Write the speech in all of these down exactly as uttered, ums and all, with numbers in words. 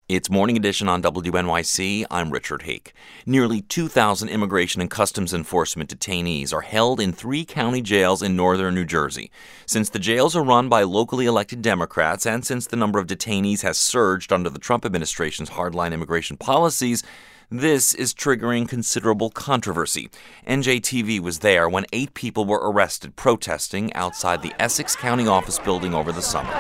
It's Morning Edition on W N Y C. I'm Richard Hake. Nearly two thousand Immigration and Customs Enforcement detainees are held in three county jails in northern New Jersey. Since the jails are run by locally elected Democrats and since the number of detainees has surged under the Trump administration's hardline immigration policies, this is triggering considerable controversy. N J T V was there when eight people were arrested protesting outside the Essex County office building over the summer.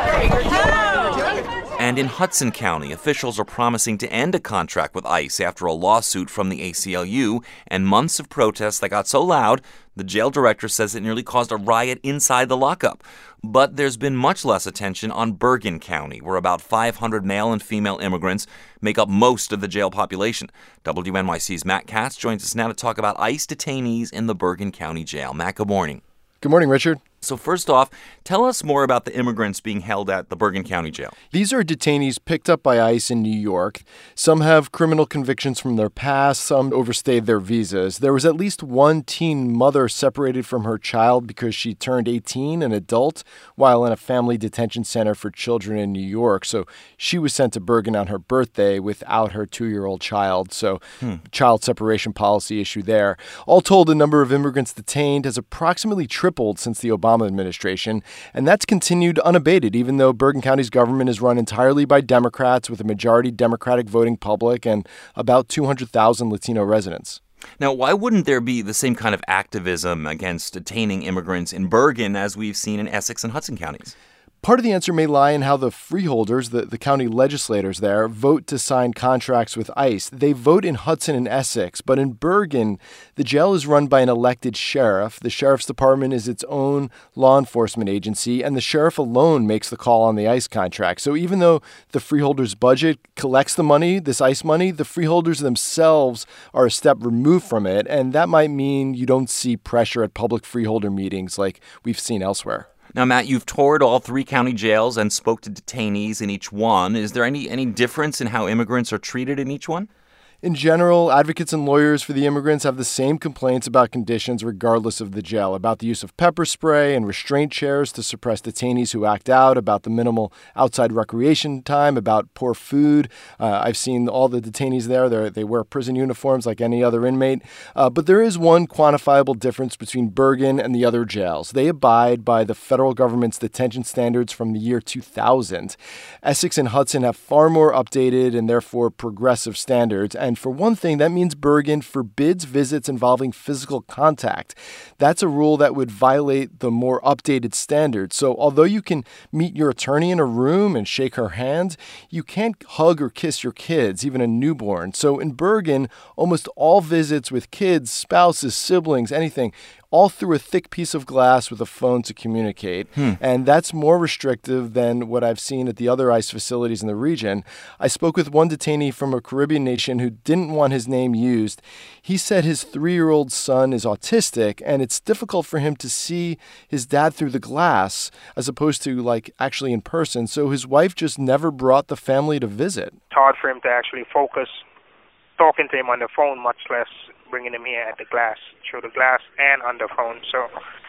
And in Hudson County, officials are promising to end a contract with ICE after a lawsuit from the A C L U and months of protests that got so loud, the jail director says it nearly caused a riot inside the lockup. But there's been much less attention on Bergen County, where about five hundred male and female immigrants make up most of the jail population. W N Y C's Matt Katz joins us now to talk about ICE detainees in the Bergen County jail. Matt, good morning. Good morning, Richard. So first off, tell us more about the immigrants being held at the Bergen County Jail. These are detainees picked up by ICE in New York. Some have criminal convictions from their past. Some overstayed their visas. There was at least one teen mother separated from her child because she turned eighteen, an adult, while in a family detention center for children in New York. So she was sent to Bergen on her birthday without her two-year-old child. So hmm. child separation policy issue there. All told, the number of immigrants detained has approximately tripled since the Obama administration, and that's continued unabated, even though Bergen County's government is run entirely by Democrats with a majority Democratic voting public and about two hundred thousand Latino residents. Now, why wouldn't there be the same kind of activism against detaining immigrants in Bergen as we've seen in Essex and Hudson counties? Part of the answer may lie in how the freeholders, the, the county legislators there, vote to sign contracts with ICE. They vote in Hudson and Essex, but in Bergen, the jail is run by an elected sheriff. The sheriff's department is its own law enforcement agency, and the sheriff alone makes the call on the ICE contract. So even though the freeholders' budget collects the money, this ICE money, the freeholders themselves are a step removed from it, and that might mean you don't see pressure at public freeholder meetings like we've seen elsewhere. Now, Matt, you've toured all three county jails and spoke to detainees in each one. Is there any, any difference in how immigrants are treated in each one? In general, advocates and lawyers for the immigrants have the same complaints about conditions regardless of the jail, about the use of pepper spray and restraint chairs to suppress detainees who act out, about the minimal outside recreation time, about poor food. Uh, I've seen all the detainees there. They're, they wear prison uniforms like any other inmate. Uh, but there is one quantifiable difference between Bergen and the other jails. They abide by the federal government's detention standards from the year two thousand. Essex and Hudson have far more updated and therefore progressive standards. And And for one thing, that means Bergen forbids visits involving physical contact. That's a rule that would violate the more updated standards. So although you can meet your attorney in a room and shake her hand, you can't hug or kiss your kids, even a newborn. So in Bergen, almost all visits with kids, spouses, siblings, anything, all through a thick piece of glass with a phone to communicate. Hmm. And that's more restrictive than what I've seen at the other ICE facilities in the region. I spoke with one detainee from a Caribbean nation who didn't want his name used. He said his three-year-old son is autistic, and it's difficult for him to see his dad through the glass as opposed to, like, actually in person. So his wife just never brought the family to visit. It's hard for him to actually focus talking to him on the phone, much less bringing him here at the glass, through the glass and on the phone. So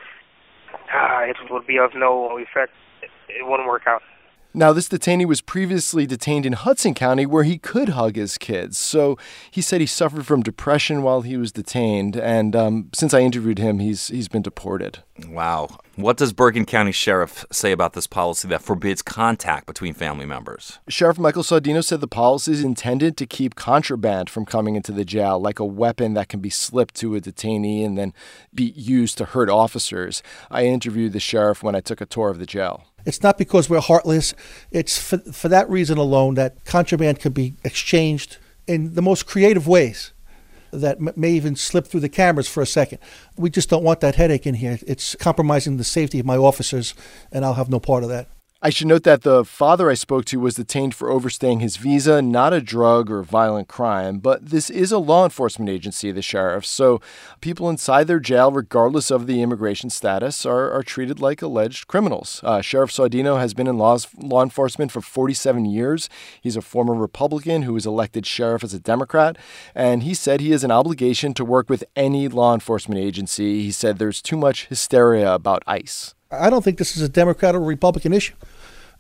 uh, it would be of no effect. It wouldn't work out. Now, this detainee was previously detained in Hudson County where he could hug his kids. So he said he suffered from depression while he was detained. And um, since I interviewed him, he's he's been deported. Wow. What does Bergen County Sheriff say about this policy that forbids contact between family members? Sheriff Michael Saudino said the policy is intended to keep contraband from coming into the jail, like a weapon that can be slipped to a detainee and then be used to hurt officers. I interviewed the sheriff when I took a tour of the jail. It's not because we're heartless. It's for, for that reason alone that contraband can be exchanged in the most creative ways that m- may even slip through the cameras for a second. We just don't want that headache in here. It's compromising the safety of my officers, and I'll have no part of that. I should note that the father I spoke to was detained for overstaying his visa, not a drug or violent crime. But this is a law enforcement agency, the sheriff. So people inside their jail, regardless of the immigration status, are, are treated like alleged criminals. Uh, Sheriff Saudino has been in laws, law enforcement for forty-seven years. He's a former Republican who was elected sheriff as a Democrat. And he said he has an obligation to work with any law enforcement agency. He said there's too much hysteria about ICE. I don't think this is a Democrat or Republican issue.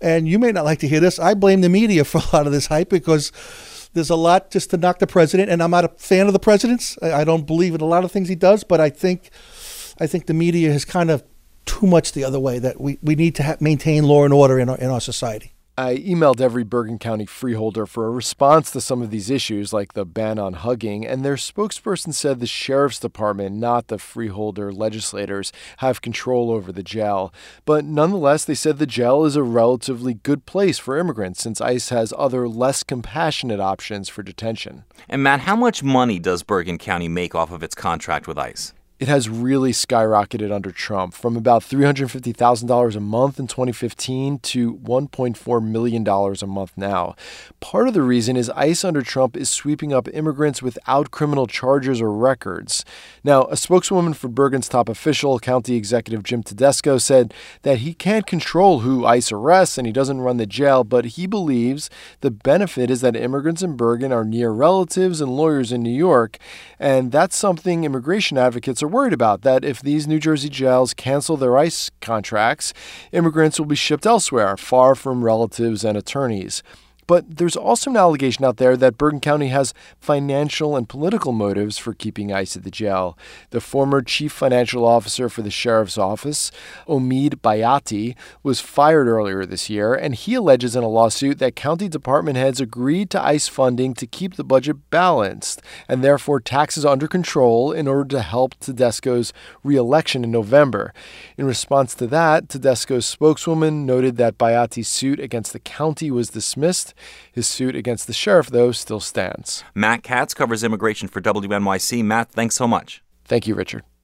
And you may not like to hear this. I blame the media for a lot of this hype because there's a lot just to knock the president. And I'm not a fan of the president's. I don't believe in a lot of things he does. But I think I think the media has kind of too much the other way, that we, we need to ha- maintain law and order in our, in our society. I emailed every Bergen County freeholder for a response to some of these issues, like the ban on hugging, and their spokesperson said the sheriff's department, not the freeholder legislators, have control over the jail. But nonetheless, they said the jail is a relatively good place for immigrants since ICE has other less compassionate options for detention. And Matt, how much money does Bergen County make off of its contract with ICE? It has really skyrocketed under Trump, from about three hundred fifty thousand dollars a month in twenty fifteen to one point four million dollars a month now. Part of the reason is ICE under Trump is sweeping up immigrants without criminal charges or records. Now, a spokeswoman for Bergen's top official, County Executive Jim Tedesco, said that he can't control who ICE arrests and he doesn't run the jail, but he believes the benefit is that immigrants in Bergen are near relatives and lawyers in New York, and that's something immigration advocates are worried about, that if these New Jersey jails cancel their ICE contracts, immigrants will be shipped elsewhere, far from relatives and attorneys. But there's also an allegation out there that Bergen County has financial and political motives for keeping ICE at the jail. The former chief financial officer for the sheriff's office, Omid Bayati, was fired earlier this year, and he alleges in a lawsuit that county department heads agreed to ICE funding to keep the budget balanced and therefore taxes under control in order to help Tedesco's re-election in November. In response to that, Tedesco's spokeswoman noted that Bayati's suit against the county was dismissed. His suit against the sheriff, though, still stands. Matt Katz covers immigration for W N Y C. Matt, thanks so much. Thank you, Richard.